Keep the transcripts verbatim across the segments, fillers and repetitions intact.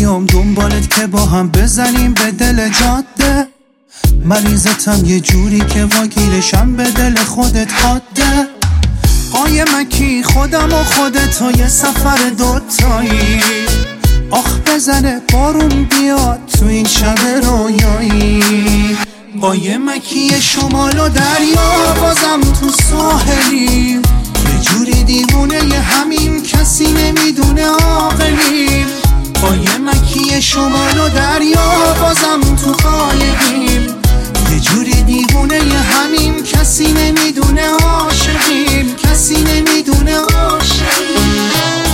میام دنبالت که با هم بزنیم به دل جاده. مریضتم یه جوری که واگیرشم به دل خودت حاده. قایمکی خودم و خودت و یه سفر دوتایی. آخ بزنه بارون بیاد تو این شب رویایی. قایمکی شمال و دریا بازم تو ساحلیم. یه جوری دیوونه یه همین کسی نمیدونه عاقلیم. قایمکی شمال و دریا بازم تو قایقیم. یه جوری دیوونه یه همین کسی نمیدونه عاشقیم. کسی نمیدونه عاشقیم.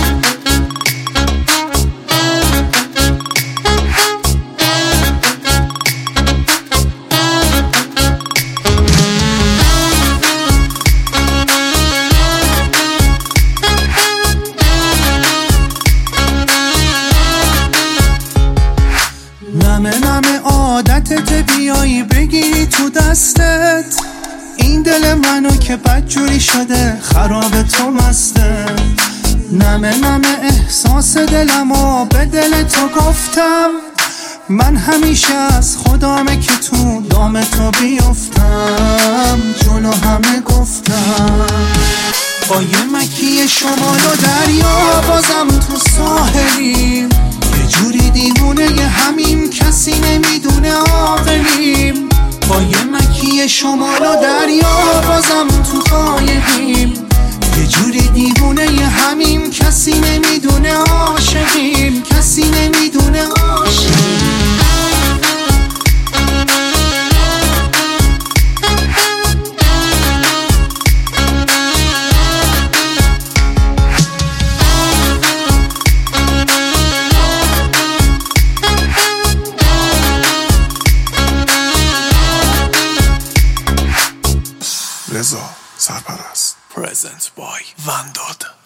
نمه نمه عادتت بیایی بگیری تو دستت. این دل منو که بدجوری شده خراب تو مسته. نمه نمه احساس دلمو به دل تو گفتم. من همیشه از خدامه که تو دام تو بیفتم. جلو همه گفتم. قایمکی شمال و دریا بازم تو ساحلیم. یه جوری دیوونه یه همین کسی نمیدونه عاقلیم. قایمکی شمال و دریا بازم تو قایقیم. یه جوری دیوونه یه همین کسی نمیدونه عاشقیم. کسی نمیدونه عاشقیم. رضا سرپرست. Present by ونداد.